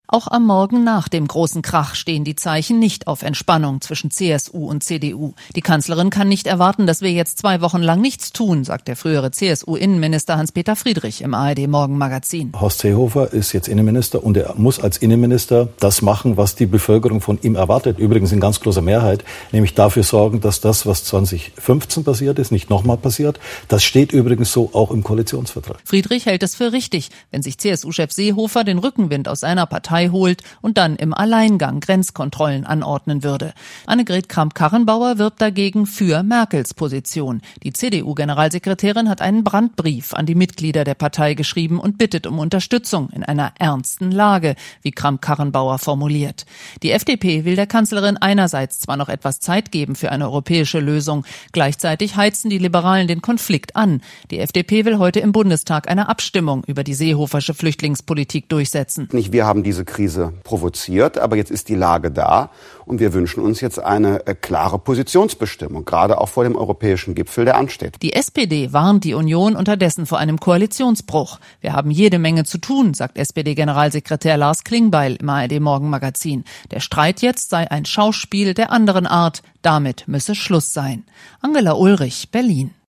Auch am Morgen nach dem großen Krach stehen die Zeichen nicht auf Entspannung zwischen CSU und CDU. Die Kanzlerin kann nicht erwarten, dass wir jetzt 2 Wochen lang nichts tun, sagt der frühere CSU-Innenminister Hans-Peter Friedrich im ARD-Morgenmagazin. Horst Seehofer ist jetzt Innenminister und er muss als Innenminister das machen, was die Bevölkerung von ihm erwartet. Übrigens in ganz großer Mehrheit, nämlich dafür sorgen, dass das, was 2015 passiert ist, nicht nochmal passiert. Das steht übrigens so auch im Koalitionsvertrag. Friedrich hält es für richtig, wenn sich CSU-Chef Seehofer den Rückenwind aus seiner Partei holt und dann im Alleingang Grenzkontrollen anordnen würde. Annegret Kramp-Karrenbauer wirbt dagegen für Merkels Position. Die CDU-Generalsekretärin hat einen Brandbrief an die Mitglieder der Partei geschrieben und bittet um Unterstützung in einer ernsten Lage, wie Kramp-Karrenbauer formuliert. Die FDP will der Kanzlerin einerseits zwar noch etwas Zeit geben für eine europäische Lösung, gleichzeitig heizen die Liberalen den Konflikt an. Die FDP will heute im Bundestag eine Abstimmung über die seehofersche Flüchtlingspolitik durchsetzen. Nicht wir haben diese Krise provoziert, aber jetzt ist die Lage da und wir wünschen uns jetzt eine klare Positionsbestimmung, gerade auch vor dem europäischen Gipfel, der ansteht. Die SPD warnt die Union unterdessen vor einem Koalitionsbruch. Wir haben jede Menge zu tun, sagt SPD-Generalsekretär Lars Klingbeil im ARD-Morgenmagazin. Der Streit jetzt sei ein Schauspiel der anderen Art. Damit müsse Schluss sein. Angela Ulrich, Berlin.